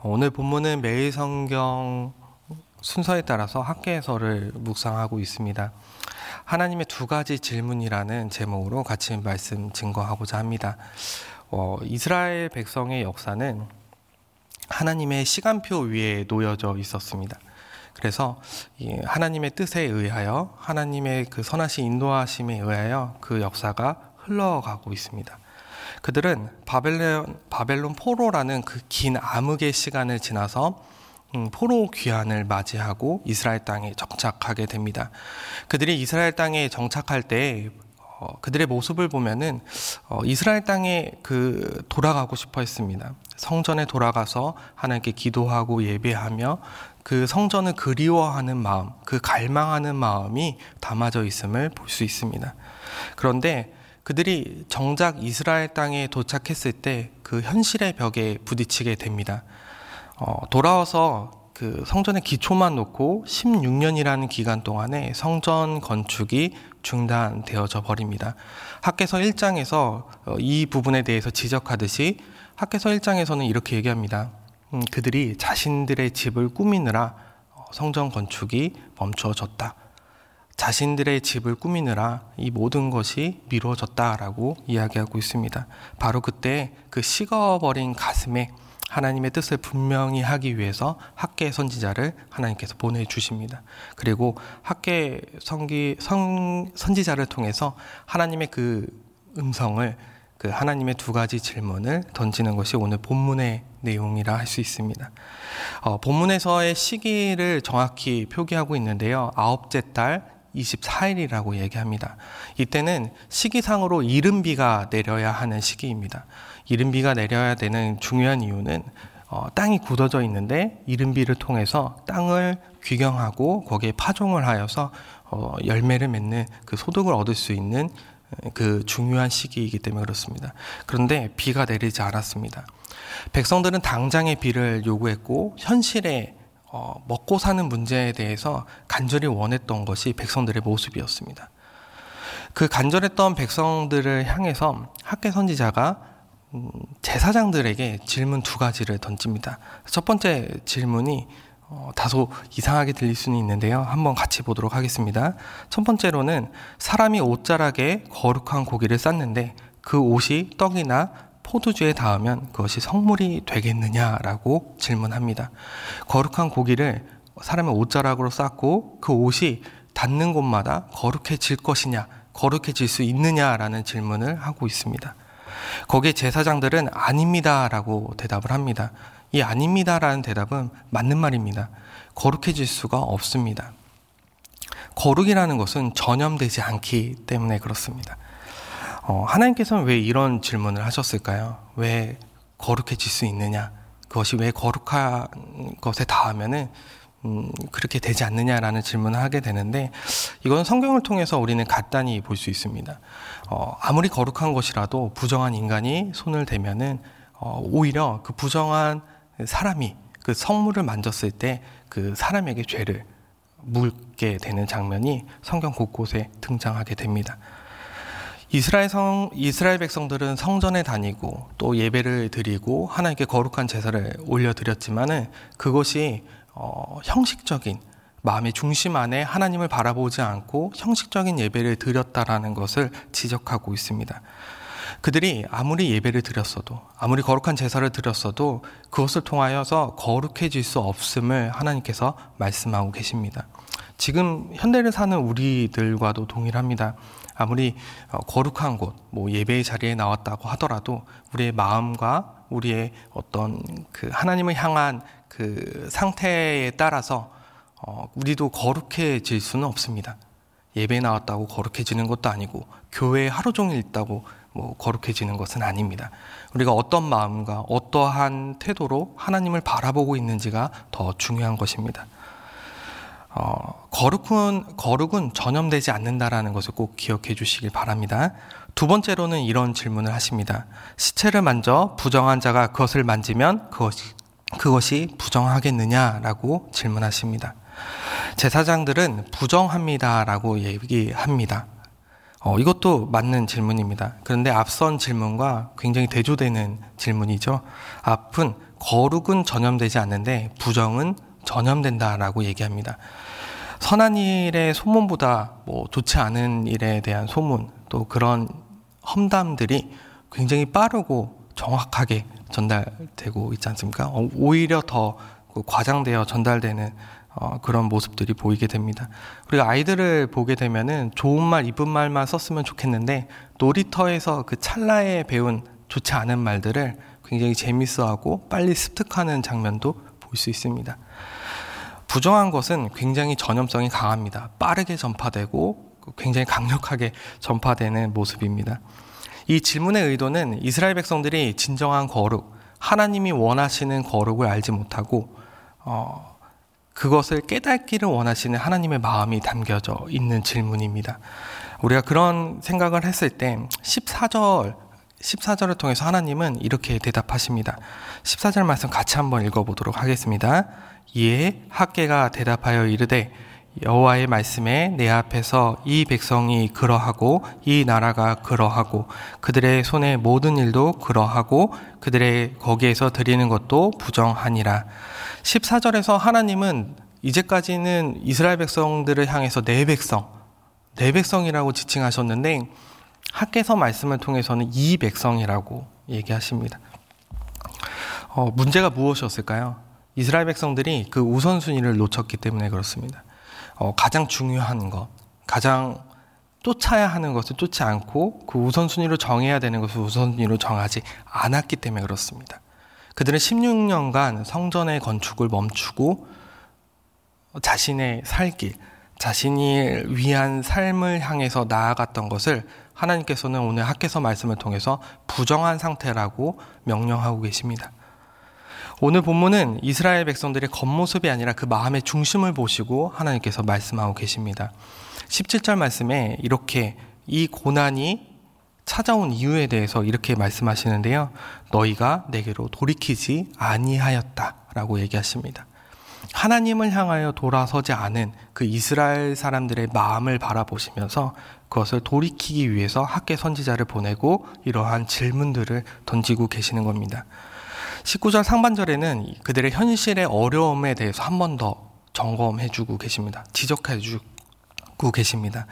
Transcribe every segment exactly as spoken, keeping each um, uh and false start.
오늘 본문은 매일 성경 순서에 따라서 학개서를 묵상하고 있습니다. 하나님의 두 가지 질문이라는 제목으로 같이 말씀 증거하고자 합니다. 어, 이스라엘 백성의 역사는 하나님의 시간표 위에 놓여져 있었습니다. 그래서 하나님의 뜻에 의하여, 하나님의 그 선하신 인도하심에 의하여 그 역사가 흘러가고 있습니다. 그들은 바벨론, 바벨론 포로라는 그 긴 암흑의 시간을 지나서 음, 포로 귀환을 맞이하고 이스라엘 땅에 정착하게 됩니다. 그들이 이스라엘 땅에 정착할 때 어, 그들의 모습을 보면은 어, 이스라엘 땅에 그 돌아가고 싶어 했습니다. 성전에 돌아가서 하나님께 기도하고 예배하며 그 성전을 그리워하는 마음, 그 갈망하는 마음이 담아져 있음을 볼 수 있습니다. 그런데 그들이 정작 이스라엘 땅에 도착했을 때 그 현실의 벽에 부딪히게 됩니다. 어, 돌아와서 그 성전의 기초만 놓고 십육 년이라는 기간 동안에 성전 건축이 중단되어져 버립니다. 학개서 일 장에서 이 부분에 대해서 지적하듯이 학개서 일 장에서는 이렇게 얘기합니다. 음, 그들이 자신들의 집을 꾸미느라 성전 건축이 멈추어졌다. 자신들의 집을 꾸미느라 이 모든 것이 미뤄졌다라고 이야기하고 있습니다. 바로 그때 그 식어버린 가슴에 하나님의 뜻을 분명히 하기 위해서 학개 선지자를 하나님께서 보내주십니다. 그리고 학개 선기, 선, 선지자를 통해서 하나님의 그 음성을, 그 하나님의 두 가지 질문을 던지는 것이 오늘 본문의 내용이라 할 수 있습니다. 어, 본문에서의 시기를 정확히 표기하고 있는데요. 아홉째 달 이십사 일이라고 얘기합니다. 이때는 시기상으로 이른비가 내려야 하는 시기입니다. 이른비가 내려야 되는 중요한 이유는 어, 땅이 굳어져 있는데 이른비를 통해서 땅을 귀경하고 거기에 파종을 하여서 어, 열매를 맺는 그 소득을 얻을 수 있는 그 중요한 시기이기 때문에 그렇습니다. 그런데 비가 내리지 않았습니다. 백성들은 당장의 비를 요구했고 현실에 어, 먹고 사는 문제에 대해서 간절히 원했던 것이 백성들의 모습이었습니다. 그 간절했던 백성들을 향해서 학개 선지자가 음, 제사장들에게 질문 두 가지를 던집니다. 첫 번째 질문이 어, 다소 이상하게 들릴 수는 있는데요. 한번 같이 보도록 하겠습니다. 첫 번째로는 사람이 옷자락에 거룩한 고기를 쌌는데 그 옷이 떡이나 포도주에 닿으면 그것이 성물이 되겠느냐라고 질문합니다. 거룩한 고기를 사람의 옷자락으로 쌌고 그 옷이 닿는 곳마다 거룩해질 것이냐, 거룩해질 수 있느냐라는 질문을 하고 있습니다. 거기에 제사장들은 아닙니다라고 대답을 합니다. 이 아닙니다라는 대답은 맞는 말입니다. 거룩해질 수가 없습니다. 거룩이라는 것은 전염되지 않기 때문에 그렇습니다. 어, 하나님께서는 왜 이런 질문을 하셨을까요? 왜 거룩해질 수 있느냐? 그것이 왜 거룩한 것에 닿으면은 음, 그렇게 되지 않느냐라는 질문을 하게 되는데, 이건 성경을 통해서 우리는 간단히 볼 수 있습니다. 어, 아무리 거룩한 것이라도 부정한 인간이 손을 대면은 어, 오히려 그 부정한 사람이 그 성물을 만졌을 때 그 사람에게 죄를 묻게 되는 장면이 성경 곳곳에 등장하게 됩니다. 이스라엘 성, 이스라엘 백성들은 성전에 다니고 또 예배를 드리고 하나님께 거룩한 제사를 올려드렸지만은 그것이 어, 형식적인 마음의 중심 안에 하나님을 바라보지 않고 형식적인 예배를 드렸다라는 것을 지적하고 있습니다. 그들이 아무리 예배를 드렸어도, 아무리 거룩한 제사를 드렸어도 그것을 통하여서 거룩해질 수 없음을 하나님께서 말씀하고 계십니다. 지금 현대를 사는 우리들과도 동일합니다. 아무리 거룩한 곳, 뭐 예배의 자리에 나왔다고 하더라도 우리의 마음과 우리의 어떤 그 하나님을 향한 그 상태에 따라서 어, 우리도 거룩해질 수는 없습니다. 예배에 나왔다고 거룩해지는 것도 아니고 교회에 하루 종일 있다고 뭐 거룩해지는 것은 아닙니다. 우리가 어떤 마음과 어떠한 태도로 하나님을 바라보고 있는지가 더 중요한 것입니다. 어, 거룩은, 거룩은 전염되지 않는다라는 것을 꼭 기억해 주시길 바랍니다. 두 번째로는 이런 질문을 하십니다. 시체를 만져 부정한 자가 그것을 만지면 그것이, 그것이 부정하겠느냐라고 질문하십니다. 제사장들은 부정합니다라고 얘기합니다. 어, 이것도 맞는 질문입니다. 그런데 앞선 질문과 굉장히 대조되는 질문이죠. 앞은 거룩은 전염되지 않는데 부정은 전염된다라고 얘기합니다. 선한 일의 소문보다 뭐 좋지 않은 일에 대한 소문, 또 그런 험담들이 굉장히 빠르고 정확하게 전달되고 있지 않습니까? 오히려 더 과장되어 전달되는 어, 그런 모습들이 보이게 됩니다. 우리가 아이들을 보게 되면은 좋은 말, 이쁜 말만 썼으면 좋겠는데 놀이터에서 그 찰나에 배운 좋지 않은 말들을 굉장히 재밌어하고 빨리 습득하는 장면도 볼 수 있습니다. 부정한 것은 굉장히 전염성이 강합니다. 빠르게 전파되고 굉장히 강력하게 전파되는 모습입니다. 이 질문의 의도는 이스라엘 백성들이 진정한 거룩, 하나님이 원하시는 거룩을 알지 못하고 어, 그것을 깨닫기를 원하시는 하나님의 마음이 담겨져 있는 질문입니다. 우리가 그런 생각을 했을 때 십사 절, 십사 절을 통해서 하나님은 이렇게 대답하십니다. 십사 절 말씀 같이 한번 읽어보도록 하겠습니다. 이에 학개가 대답하여 이르되 여호와의 말씀에 내 앞에서 이 백성이 그러하고 이 나라가 그러하고 그들의 손의 모든 일도 그러하고 그들의 거기에서 드리는 것도 부정하니라. 십사 절에서 하나님은 이제까지는 이스라엘 백성들을 향해서 내 백성, 내 백성이라고 지칭하셨는데 학개서 말씀을 통해서는 이 백성이라고 얘기하십니다. 어, 문제가 무엇이었을까요? 이스라엘 백성들이 그 우선순위를 놓쳤기 때문에 그렇습니다. 어, 가장 중요한 것, 가장 쫓아야 하는 것을 쫓지 않고 그 우선순위로 정해야 되는 것을 우선순위로 정하지 않았기 때문에 그렇습니다. 그들은 십육 년간 성전의 건축을 멈추고 자신의 살 길, 자신이 위한 삶을 향해서 나아갔던 것을 하나님께서는 오늘 학개서 말씀을 통해서 부정한 상태라고 명령하고 계십니다. 오늘 본문은 이스라엘 백성들의 겉모습이 아니라 그 마음의 중심을 보시고 하나님께서 말씀하고 계십니다. 십칠 절 말씀에 이렇게 이 고난이 찾아온 이유에 대해서 이렇게 말씀하시는데요. 너희가 내게로 돌이키지 아니하였다라고 얘기하십니다. 하나님을 향하여 돌아서지 않은 그 이스라엘 사람들의 마음을 바라보시면서 그것을 돌이키기 위해서 학개 선지자를 보내고 이러한 질문들을 던지고 계시는 겁니다. 십구 절 상반절에는 그들의 현실의 어려움에 대해서 한 번 더 점검해주고 계십니다. 지적해주고 계십니다.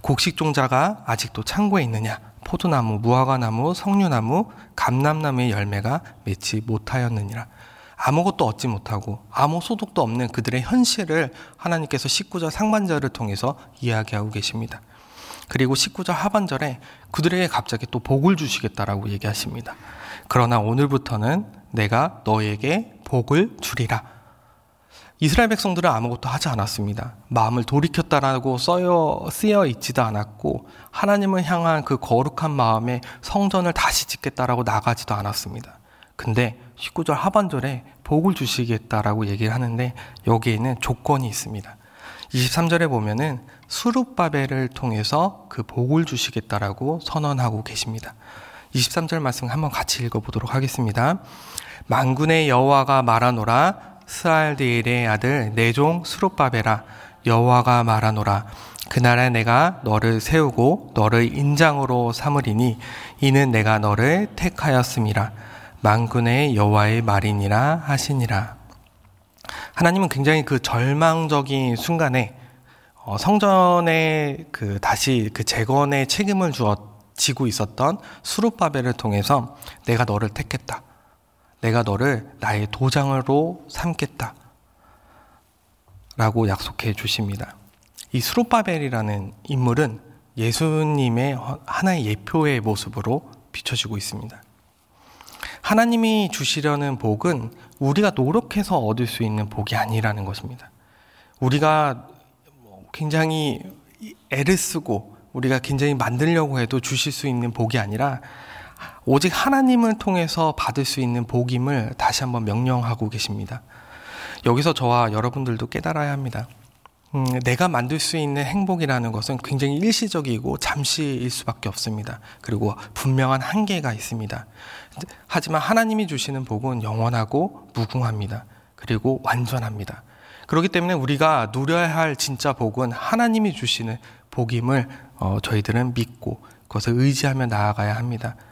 곡식종자가 아직도 창고에 있느냐? 포도나무, 무화과나무, 석류나무, 감람나무의 열매가 맺지 못하였느니라. 아무것도 얻지 못하고 아무 소득도 없는 그들의 현실을 하나님께서 십구 절 상반절을 통해서 이야기하고 계십니다. 그리고 십구 절 하반절에 그들에게 갑자기 또 복을 주시겠다라고 얘기하십니다. 그러나 오늘부터는 내가 너에게 복을 주리라. 이스라엘 백성들은 아무것도 하지 않았습니다. 마음을 돌이켰다라고 써여, 쓰여 있지도 않았고 하나님을 향한 그 거룩한 마음에 성전을 다시 짓겠다라고 나가지도 않았습니다. 근데 십구 절 하반절에 복을 주시겠다라고 얘기를 하는데 여기에는 조건이 있습니다. 이십삼 절에 보면은 스룹바벨을 통해서 그 복을 주시겠다라고 선언하고 계십니다. 이십삼 절 말씀 한번 같이 읽어보도록 하겠습니다. 만군의 여호와가 말하노라. 스알디엘의 아들 내 종 스룹바벨아, 여호와가 말하노라. 그날에 내가 너를 세우고 너를 인장으로 삼으리니 이는 내가 너를 택하였음이라. 만군의 여호와의 말이니라 하시니라. 하나님은 굉장히 그 절망적인 순간에 어, 성전에 그 다시 그 재건의 책임을 주어 지고 있었던 스룹바벨을 통해서 내가 너를 택했다. 내가 너를 나의 도장으로 삼겠다. 라고 약속해 주십니다. 이 스룹바벨이라는 인물은 예수님의 하나의 예표의 모습으로 비춰지고 있습니다. 하나님이 주시려는 복은 우리가 노력해서 얻을 수 있는 복이 아니라는 것입니다. 우리가 굉장히 애를 쓰고 우리가 굉장히 만들려고 해도 주실 수 있는 복이 아니라 오직 하나님을 통해서 받을 수 있는 복임을 다시 한번 명령하고 계십니다. 여기서 저와 여러분들도 깨달아야 합니다. 음, 내가 만들 수 있는 행복이라는 것은 굉장히 일시적이고 잠시일 수밖에 없습니다. 그리고 분명한 한계가 있습니다. 하지만 하나님이 주시는 복은 영원하고 무궁합니다. 그리고 완전합니다. 그렇기 때문에 우리가 누려야 할 진짜 복은 하나님이 주시는 복임을 어, 저희들은 믿고 그것을 의지하며 나아가야 합니다.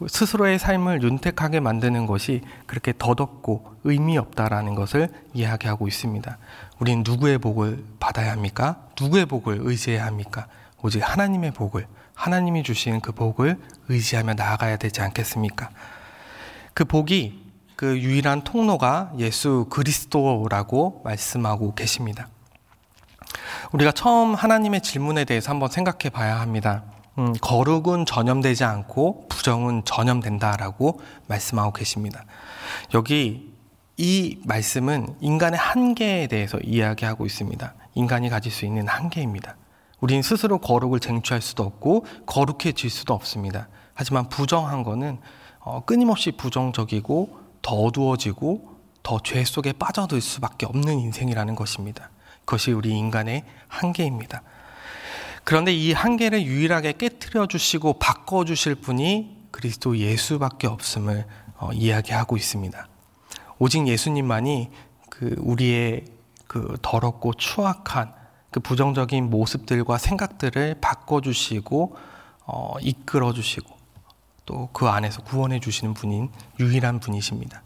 스스로의 삶을 윤택하게 만드는 것이 그렇게 덧없고 의미 없다라는 것을 이야기하고 있습니다. 우린 누구의 복을 받아야 합니까? 누구의 복을 의지해야 합니까? 오직 하나님의 복을, 하나님이 주신 그 복을 의지하며 나아가야 되지 않겠습니까? 그 복이 그 유일한 통로가 예수 그리스도라고 말씀하고 계십니다. 우리가 처음 하나님의 질문에 대해서 한번 생각해 봐야 합니다. 음, 거룩은 전염되지 않고 부정은 전염된다라고 말씀하고 계십니다. 여기 이 말씀은 인간의 한계에 대해서 이야기하고 있습니다. 인간이 가질 수 있는 한계입니다. 우린 스스로 거룩을 쟁취할 수도 없고 거룩해질 수도 없습니다. 하지만 부정한 거는 어, 끊임없이 부정적이고 더 어두워지고 더 죄 속에 빠져들 수밖에 없는 인생이라는 것입니다. 그것이 우리 인간의 한계입니다. 그런데 이 한계를 유일하게 깨트려 주시고 바꿔 주실 분이 그리스도 예수밖에 없음을 어, 이야기하고 있습니다. 오직 예수님만이 그 우리의 그 더럽고 추악한 그 부정적인 모습들과 생각들을 바꿔 주시고 어, 이끌어 주시고 또 그 안에서 구원해 주시는 분인 유일한 분이십니다.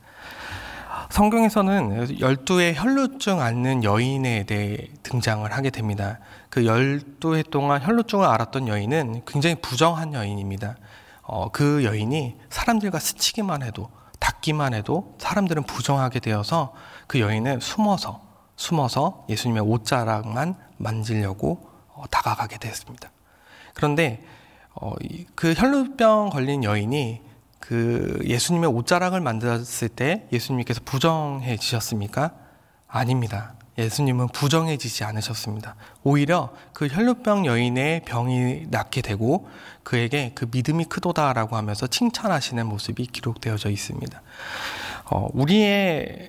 성경에서는 열두의 혈루증 앓는 여인에 대해 등장을 하게 됩니다. 그 열두 해 동안 혈루증을 앓았던 여인은 굉장히 부정한 여인입니다. 어, 그 여인이 사람들과 스치기만 해도, 닿기만 해도 사람들은 부정하게 되어서 그 여인은 숨어서, 숨어서 예수님의 옷자락만 만지려고 어, 다가가게 됐습니다. 그런데 어, 그 혈루병 걸린 여인이 그 예수님의 옷자락을 만졌을 때 예수님께서 부정해지셨습니까? 아닙니다. 예수님은 부정해지지 않으셨습니다. 오히려 그 혈루병 여인의 병이 낫게 되고 그에게 그 믿음이 크도다라고 하면서 칭찬하시는 모습이 기록되어져 있습니다. 어, 우리의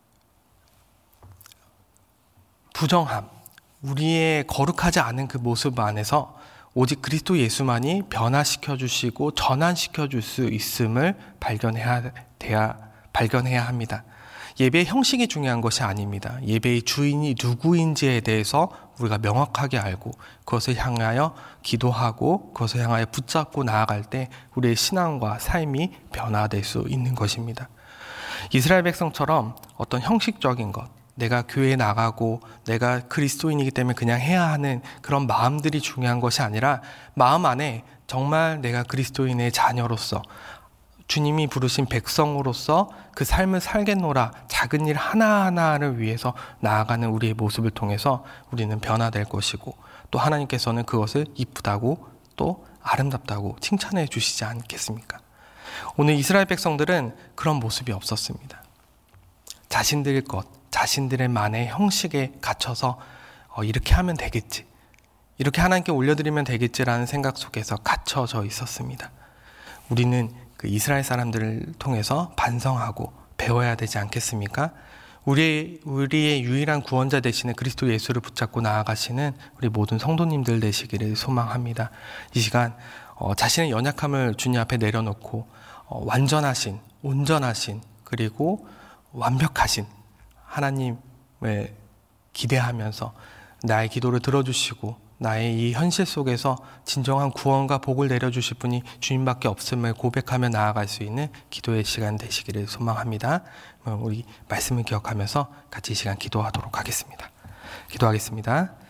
부정함, 우리의 거룩하지 않은 그 모습 안에서 오직 그리스도 예수만이 변화시켜 주시고 전환시켜 줄 수 있음을 발견해야, 돼야, 발견해야 합니다. 예배의 형식이 중요한 것이 아닙니다. 예배의 주인이 누구인지에 대해서 우리가 명확하게 알고 그것을 향하여 기도하고 그것을 향하여 붙잡고 나아갈 때 우리의 신앙과 삶이 변화될 수 있는 것입니다. 이스라엘 백성처럼 어떤 형식적인 것, 내가 교회에 나가고 내가 그리스도인이기 때문에 그냥 해야 하는 그런 마음들이 중요한 것이 아니라 마음 안에 정말 내가 그리스도인의 자녀로서 주님이 부르신 백성으로서 그 삶을 살겠노라 작은 일 하나하나를 위해서 나아가는 우리의 모습을 통해서 우리는 변화될 것이고 또 하나님께서는 그것을 이쁘다고 또 아름답다고 칭찬해 주시지 않겠습니까? 오늘 이스라엘 백성들은 그런 모습이 없었습니다. 자신들 것, 자신들의 만의 형식에 갇혀서 어, 이렇게 하면 되겠지, 이렇게 하나님께 올려드리면 되겠지라는 생각 속에서 갇혀져 있었습니다. 우리는 그 이스라엘 사람들을 통해서 반성하고 배워야 되지 않겠습니까? 우리, 우리의 유일한 구원자 되시는 그리스도 예수를 붙잡고 나아가시는 우리 모든 성도님들 되시기를 소망합니다. 이 시간 어, 자신의 연약함을 주님 앞에 내려놓고 어, 완전하신, 온전하신 그리고 완벽하신 하나님을 기대하면서 나의 기도를 들어주시고 나의 이 현실 속에서 진정한 구원과 복을 내려주실 분이 주님밖에 없음을 고백하며 나아갈 수 있는 기도의 시간 되시기를 소망합니다. 우리 말씀을 기억하면서 같이 이 시간 기도하도록 하겠습니다. 기도하겠습니다.